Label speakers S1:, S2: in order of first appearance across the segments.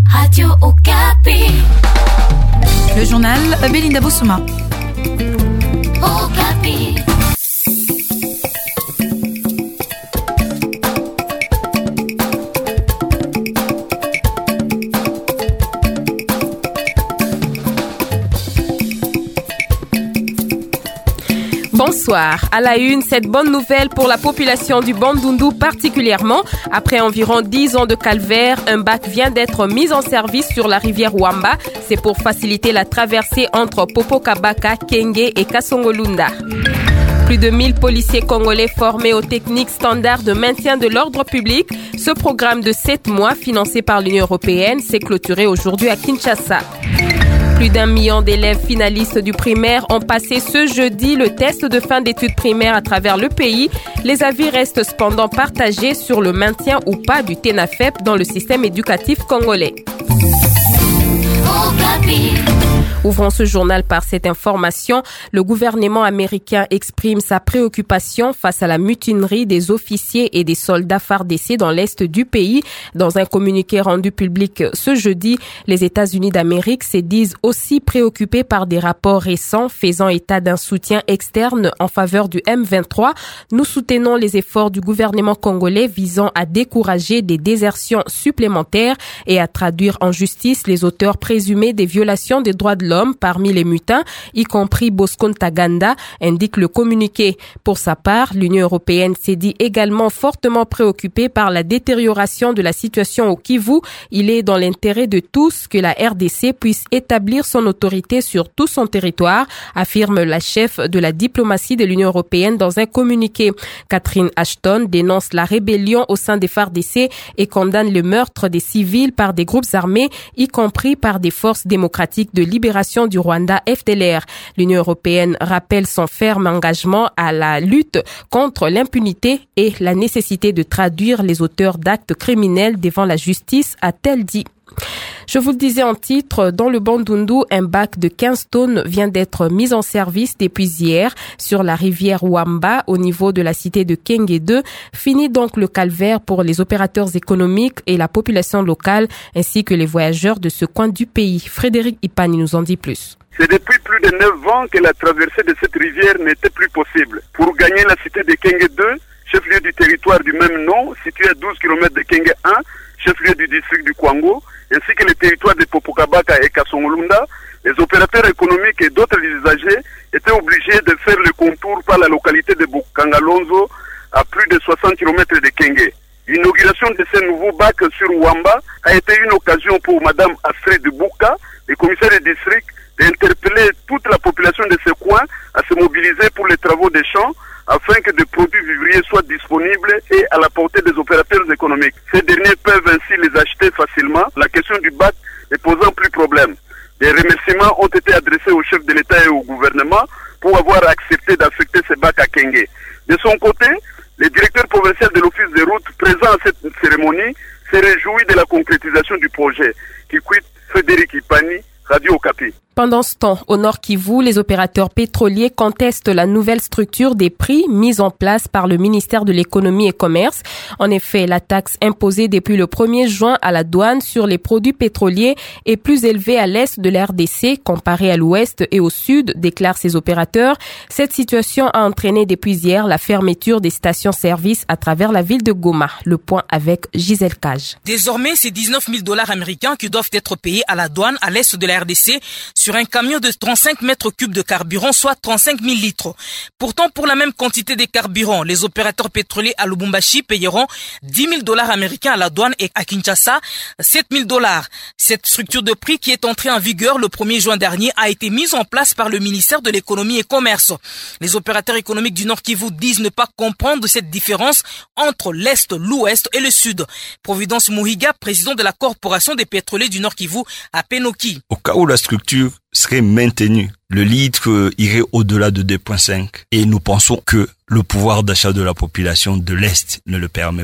S1: Radio Okapi.
S2: Le journal Belinda Bossouma.
S1: Okapi.
S3: Bonsoir. À la une, cette bonne nouvelle pour la population du Bandundu particulièrement. Après environ 10 ans de calvaire, un bac vient d'être mis en service sur la rivière Wamba. C'est pour faciliter la traversée entre Popokabaka, Kenge et Kasongolunda. Plus de 1000 policiers congolais formés aux techniques standards de maintien de l'ordre public. Ce programme de 7 mois, financé par l'Union européenne, s'est clôturé aujourd'hui à Kinshasa. Plus d'1 million d'élèves finalistes du primaire ont passé ce jeudi le test de fin d'études primaires à travers le pays. Les avis restent cependant partagés sur le maintien ou pas du TENAFEP dans le système éducatif congolais. Ouvrons ce journal par cette information. Le gouvernement américain exprime sa préoccupation face à la mutinerie des officiers et des soldats FARDC dans l'est du pays. Dans un communiqué rendu public ce jeudi, les États-Unis d'Amérique se disent aussi préoccupés par des rapports récents faisant état d'un soutien externe en faveur du M23. Nous soutenons les efforts du gouvernement congolais visant à décourager des désertions supplémentaires et à traduire en justice les auteurs présumés des violations des droits de l'homme parmi les mutins, y compris Bosco Ntaganda, indique le communiqué. Pour sa part, l'Union européenne s'est dit également fortement préoccupée par la détérioration de la situation au Kivu. Il est dans l'intérêt de tous que la RDC puisse établir son autorité sur tout son territoire, affirme la chef de la diplomatie de l'Union européenne dans un communiqué. Catherine Ashton dénonce la rébellion au sein des FARDC et condamne le meurtre des civils par des groupes armés, y compris par des forces démocratiques de libération du Rwanda FDLR. L'Union européenne rappelle son ferme engagement à la lutte contre l'impunité et la nécessité de traduire les auteurs d'actes criminels devant la justice, a-t-elle dit. Je vous le disais en titre, dans le Bandundu, un bac de 15 tonnes vient d'être mis en service depuis hier sur la rivière Wamba au niveau de la cité de Kenge 2. Fini donc le calvaire pour les opérateurs économiques et la population locale ainsi que les voyageurs de ce coin du pays. Frédéric Ipani nous en dit plus.
S4: C'est depuis plus de 9 ans que la traversée de cette rivière n'était plus possible. Pour gagner la cité de Kenge 2, chef-lieu du territoire du même nom, situé à 12 km de Kenge 1, chef-lieu du district du Kwango, ainsi que les territoires de Popokabaka et Kasongolunda, les opérateurs économiques et d'autres usagers étaient obligés de faire le contour par la localité de Bukangalonzo à plus de 60 km de Kenge. L'inauguration de ces nouveaux bacs sur Wamba a été une occasion pour Madame Astrid Bouka, le commissaire du district, d'interpeller toute la population de ce coin à se mobiliser pour les travaux des champs afin que des produits vivriers soient disponibles et à la portée des opérateurs économiques. Ces derniers peuvent ainsi les acheter facilement, la question du bac ne posant plus problème. Des remerciements ont été adressés au chef de l'État et au gouvernement pour avoir accepté d'affecter ces bacs à Kenge. De son côté, le directeur provincial de l'Office des routes présent à cette cérémonie s'est réjoui de la concrétisation du projet. Kikwit Frédéric Ipani, Radio Okapi.
S3: Pendant ce temps, au Nord Kivu, les opérateurs pétroliers contestent la nouvelle structure des prix mise en place par le ministère de l'Économie et Commerce. En effet, la taxe imposée depuis le 1er juin à la douane sur les produits pétroliers est plus élevée à l'est de la RDC comparée à l'ouest et au sud, déclarent ces opérateurs. Cette situation a entraîné depuis hier la fermeture des stations-service à travers la ville de Goma. Le point avec Gisèle Cage.
S5: Désormais, c'est $19 000 américains qui doivent être payés à la douane à l'est de la RDC sur un camion de 35 mètres cubes de carburant, soit 35 000 litres. Pourtant, pour la même quantité de carburant, les opérateurs pétroliers à Lubumbashi payeront $10 000 américains à la douane et à Kinshasa, $7 000. Cette structure de prix qui est entrée en vigueur le 1er juin dernier a été mise en place par le ministère de l'Économie et Commerce. Les opérateurs économiques du Nord Kivu disent ne pas comprendre cette différence entre l'Est, l'Ouest et le Sud. Providence Muhiga, président de la Corporation des pétroliers du Nord Kivu à Penoki.
S6: Au cas où la structure serait maintenue, le litre irait au-delà de 2,5 et nous pensons que le pouvoir d'achat de la population de l'Est ne le permet pas.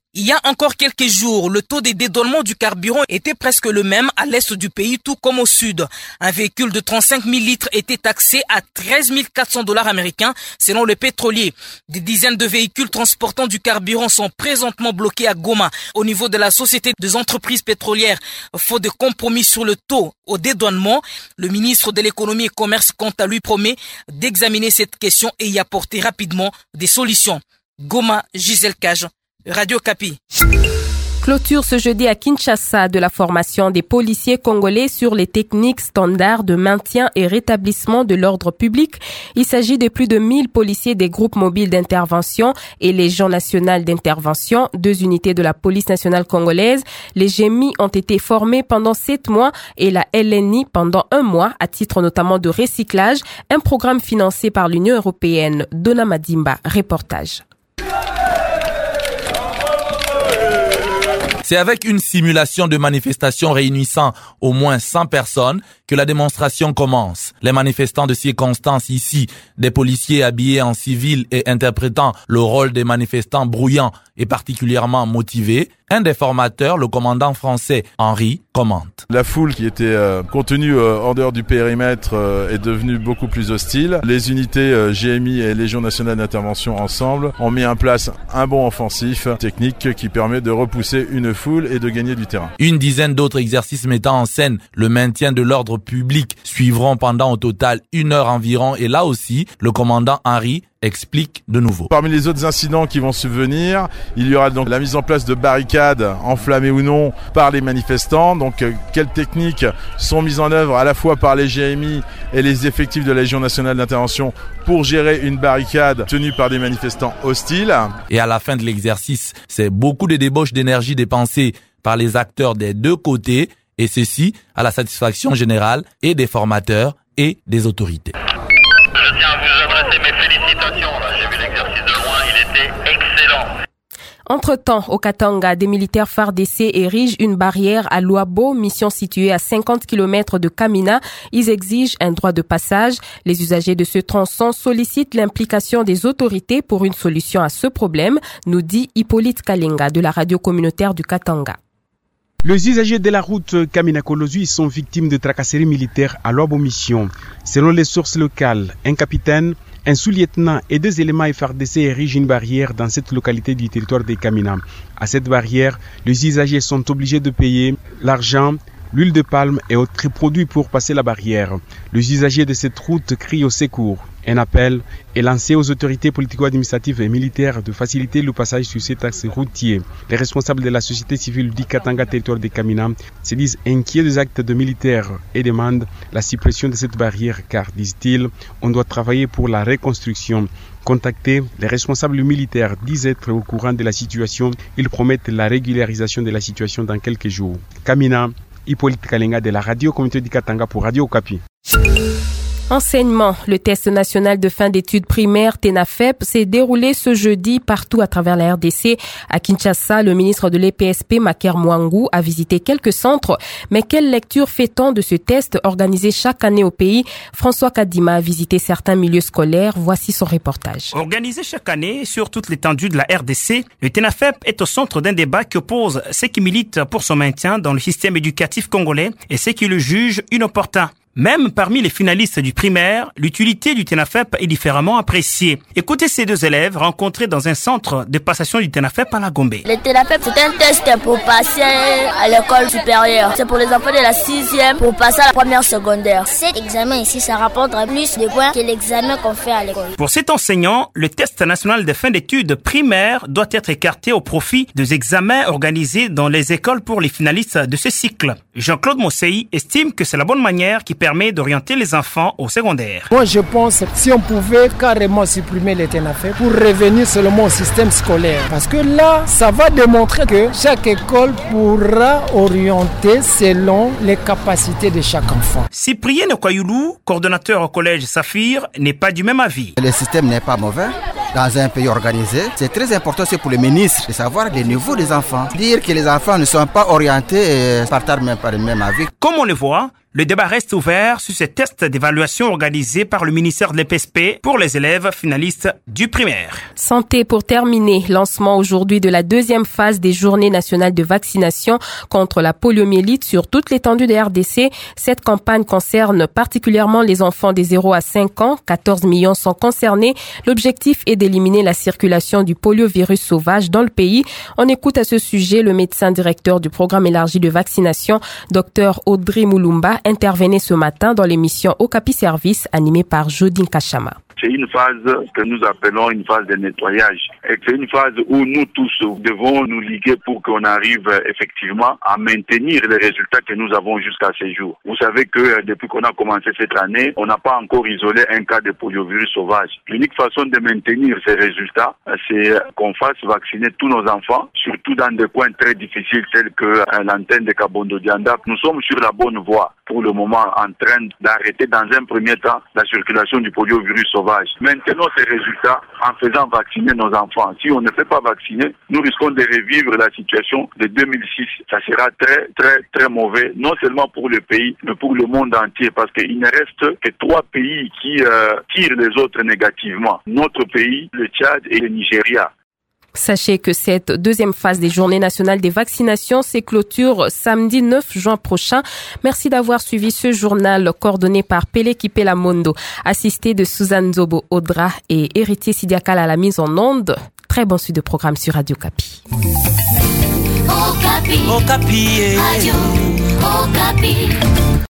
S5: Il y a encore quelques jours, le taux de dédouanement du carburant était presque le même à l'est du pays, tout comme au sud. Un véhicule de 35 000 litres était taxé à 13 400 $ américains, selon le pétrolier. Des dizaines de véhicules transportant du carburant sont présentement bloqués à Goma, au niveau de la Société des entreprises pétrolières. Faute de compromis sur le taux au dédouanement, le ministre de l'économie et commerce, quant à lui, promet d'examiner cette question et y apporter rapidement des solutions. Goma, Gisèle Cage, Radio Kapi.
S3: Clôture ce jeudi à Kinshasa de la formation des policiers congolais sur les techniques standards de maintien et rétablissement de l'ordre public. Il s'agit de plus de 1000 policiers des groupes mobiles d'intervention et Légion nationale d'intervention, 2 unités de la police nationale congolaise. Les GMI ont été formés pendant 7 mois et la LNI pendant 1 mois, à titre notamment de recyclage, un programme financé par l'Union européenne. Donna Madimba, reportage.
S1: C'est avec une simulation de manifestation réunissant au moins 100 personnes que la démonstration commence. Les manifestants de circonstance ici, des policiers habillés en civil et interprétant le rôle des manifestants bruyants et particulièrement motivés. Un des formateurs, le commandant français Henri, commente.
S7: La foule qui était contenue en dehors du périmètre est devenue beaucoup plus hostile. Les unités GMI et Légion nationale d'intervention ensemble ont mis en place un bond offensif technique qui permet de repousser une foule et de gagner du terrain.
S1: Une dizaine d'autres exercices mettant en scène le maintien de l'ordre public suivront pendant au total 1 heure environ et là aussi, le commandant Henri explique de nouveau.
S7: Parmi les autres incidents qui vont subvenir, il y aura donc la mise en place de barricades enflammées ou non par les manifestants. Donc quelles techniques sont mises en œuvre à la fois par les GMI et les effectifs de la Légion nationale d'intervention pour gérer une barricade tenue par des manifestants hostiles.
S1: Et à la fin de l'exercice, c'est beaucoup de débauche d'énergie dépensée par les acteurs des 2 côtés et ceci à la satisfaction générale et des formateurs et des autorités.
S8: Je tiens à vous adresser mes félicitations. J'ai vu l'exercice de loin, il était excellent.
S3: Entre-temps, au Katanga, des militaires FARDC érigent une barrière à Luabo, mission située à 50 km de Kamina. Ils exigent un droit de passage. Les usagers de ce tronçon sollicitent l'implication des autorités pour une solution à ce problème, nous dit Hippolyte Kalinga de la radio communautaire du Katanga.
S9: Les usagers de la route Kamina-Kolozui sont victimes de tracasseries militaires à Luabo mission. Selon les sources locales, un capitaine, un sous-lieutenant et 2 éléments FARDC érigent une barrière dans cette localité du territoire de Kamina. À cette barrière, les usagers sont obligés de payer l'argent, l'huile de palme et autres produits pour passer la barrière. Les usagers de cette route crient au secours. Un appel est lancé aux autorités politico-administratives et militaires de faciliter le passage sur cet axe routier. Les responsables de la société civile du Katanga, territoire de Kamina, se disent inquiets des actes de militaires et demandent la suppression de cette barrière car, disent-ils, on doit travailler pour la reconstruction. Contactés, les responsables militaires disent être au courant de la situation. Ils promettent la régularisation de la situation dans quelques jours. Kamina, Hippolyte Kalinga de la radio communauté du Katanga pour Radio Okapi.
S3: Enseignement. Le test national de fin d'études primaires TENAFEP s'est déroulé ce jeudi partout à travers la RDC. À Kinshasa, le ministre de l'EPSP, Maker Mwangu, a visité quelques centres. Mais quelle lecture fait-on de ce test organisé chaque année au pays? François Kadima a visité certains milieux scolaires. Voici son reportage.
S10: Organisé chaque année sur toute l'étendue de la RDC, le TENAFEP est au centre d'un débat qui oppose ceux qui militent pour son maintien dans le système éducatif congolais et ceux qui le jugent inopportun. Même parmi les finalistes du primaire, l'utilité du TENAFEP est différemment appréciée. Écoutez ces 2 élèves rencontrés dans un centre de passation du TENAFEP à la Gombe.
S11: Le TENAFEP, c'est un test pour passer à l'école supérieure. C'est pour les enfants de la 6e pour passer à la première secondaire. Cet examen ici, ça rapporte plus de points que l'examen qu'on fait à l'école.
S10: Pour cet enseignant, le test national de fin d'études primaires doit être écarté au profit des examens organisés dans les écoles pour les finalistes de ce cycle. Jean-Claude Mossei estime que c'est la bonne manière qui permet d'orienter les enfants au secondaire.
S12: Moi, je pense si on pouvait carrément supprimer les TENAFEP pour revenir seulement au système scolaire. Parce que là, ça va démontrer que chaque école pourra orienter selon les capacités de chaque enfant.
S10: Cyprien Okoyoulou, coordonnateur au collège Saphir, n'est pas du même avis.
S13: Le système n'est pas mauvais. dans un pays organisé. C'est très important aussi pour les ministres de savoir le niveau des enfants. Dire que les enfants ne sont pas orientés et partagent même pas le même avis.
S10: Comme on le voit, le débat reste ouvert sur ces tests d'évaluation organisés par le ministère de l'EPSP pour les élèves finalistes du primaire.
S3: Santé pour terminer. Lancement aujourd'hui de la deuxième phase des journées nationales de vaccination contre la poliomyélite sur toute l'étendue de RDC. Cette campagne concerne particulièrement les enfants des 0 à 5 ans. 14 millions sont concernés. L'objectif est d'éliminer la circulation du poliovirus sauvage dans le pays. On écoute à ce sujet le médecin directeur du programme élargi de vaccination, Dr Audrey Moulumba, intervenait ce matin dans l'émission Okapi Service animée par Jodine Kachama.
S14: C'est une phase que nous appelons une phase de nettoyage. Et c'est une phase où nous tous devons nous liguer pour qu'on arrive effectivement à maintenir les résultats que nous avons jusqu'à ce jour. Vous savez que depuis qu'on a commencé cette année, on n'a pas encore isolé un cas de poliovirus sauvage. L'unique façon de maintenir ces résultats, c'est qu'on fasse vacciner tous nos enfants, surtout dans des coins très difficiles tels que l'antenne de Kabondo-Dianda. Nous sommes sur la bonne voie pour le moment en train d'arrêter dans un premier temps la circulation du poliovirus sauvage. Maintenant ces résultats en faisant vacciner nos enfants. Si on ne fait pas vacciner, nous risquons de revivre la situation de 2006. Ça sera très mauvais, non seulement pour le pays, mais pour le monde entier, parce qu'il ne reste que 3 pays qui tirent les autres négativement. Notre pays, le Tchad et le Nigeria.
S3: Sachez que cette deuxième phase des Journées nationales des vaccinations se clôture samedi 9 juin prochain. Merci d'avoir suivi ce journal coordonné par Pele Kipela Mondo, assisté de Suzanne Zobo Audra et Héritier Sidiakal à la mise en onde. Très bon suite de programme sur Radio Okapi.
S15: Okapi. Radio Okapi.